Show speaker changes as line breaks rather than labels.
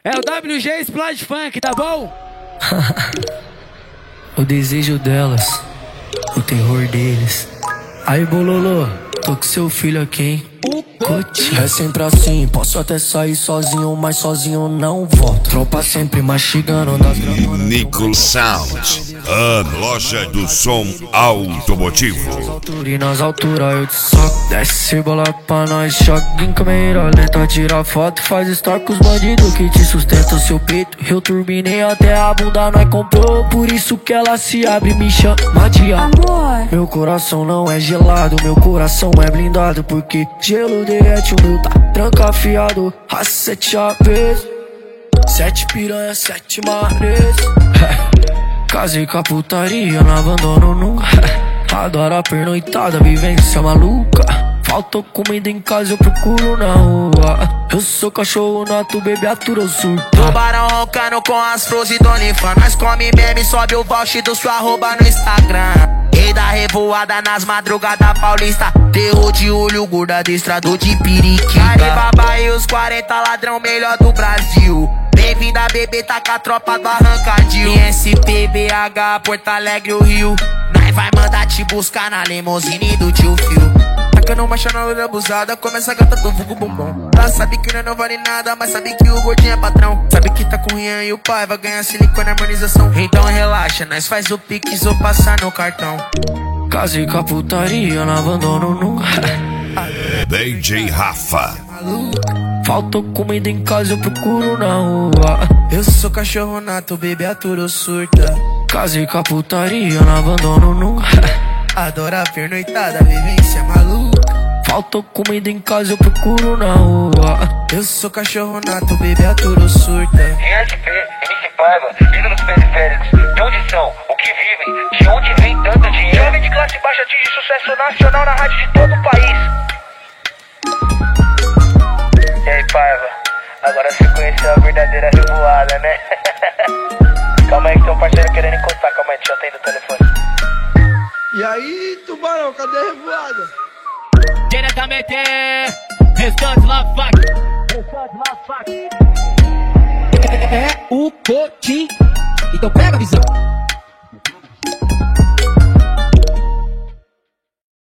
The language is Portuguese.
É o WG Splash Funk, tá bom?
O desejo delas, o terror deles. Aí, bololô, tô com seu filho aqui, hein? É sempre assim, posso até sair sozinho, mas sozinho não volto. Tropa sempre mastigando nas gravadoras.
Nickel Sound, a loja do som automotivo.
E nas alturas eu te soco, desce bola pra nós, choque em câmera lenta, tira foto, faz story com os bandidos que te sustentam seu peito. Eu turbinei até a bunda, nós comprou, por isso que ela se abre e me chama de amor. Meu coração não é gelado, meu coração é blindado, porque gelo derrete, o meu tá trancafiado. A 7 chaves, 7 piranha, 7 mares. Casei com a putaria, não abandono nunca. Adoro a pernoitada, vivência maluca. Faltou comida em casa, eu procuro na rua. Eu sou cachorro nato, bebê atura, eu surto.
Tubarão roncando com as flores do OnlyFans. Nós come meme, sobe o voucher do sua arroba no Instagram. Rei da revoada nas madrugadas paulista. Terror de olho, gordo adestrador de periquita. Caribaba e os 40 ladrão melhor do Brasil. Bem-vinda, bebê, tá com a tropa do Arrancadil. ISP, BH, Porto Alegre, o Rio. Nós vai mandar te buscar na limousine do tio Fio. Tacando uma chanela abusada, começa a gata do vulgo bombom. Ela sabe que não vale nada, mas sabe que o gordinho é patrão. Sabe que tá com o Rian e o pai vai ganhar silicone e harmonização. Então relaxa, nós faz o pix ou passar no cartão.
Casei com a putaria, não abandono nunca.
DJ Rafa.
Faltou comida em casa, eu procuro na rua.
Eu sou cachorro nato, bebê aturo surta.
Casei com a putaria, não abandono nunca.
Adoro a pernoitada, vivência maluca.
Faltou comida em casa, eu procuro na rua.
Eu sou cachorro nato, bebê aturo surta.
ISP, MC Paiva, ídolos periféricos. De onde são? O que vivem? De onde vem tanto dinheiro? Jovem de classe baixa atinge sucesso nacional na rádio de todo o país. E aí, Paiva? Agora você conheceu a verdadeira revoada, né? Calma aí que tem um parceiro querendo encostar. Calma aí, deixa eu atender o telefone.
E aí, tubarão, cadê a revoada?
Diretamente, restante lá, fac. É o Cotim. Então pega a visão.